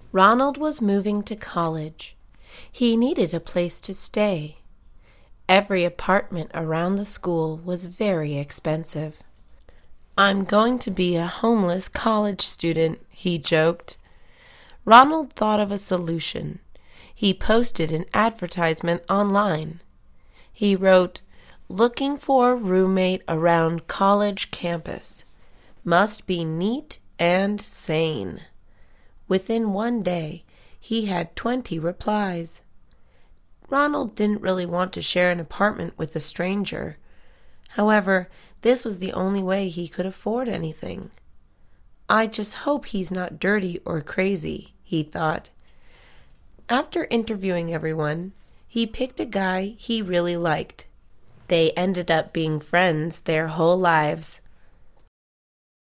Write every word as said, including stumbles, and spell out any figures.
Ronald was moving to college. He needed a place to stay. Every apartment around the school was very expensive. "I'm going to be a homeless college student," he joked. Ronald thought of a solution. He posted an advertisement online. He wrote, "Looking for a roommate around college campus. Must be neat and sane." Within one day, he had twenty replies. Ronald didn't really want to share an apartment with a stranger. However, this was the only way he could afford anything. "I just hope he's not dirty or crazy," he thought. After interviewing everyone, he picked a guy he really liked. They ended up being friends their whole lives.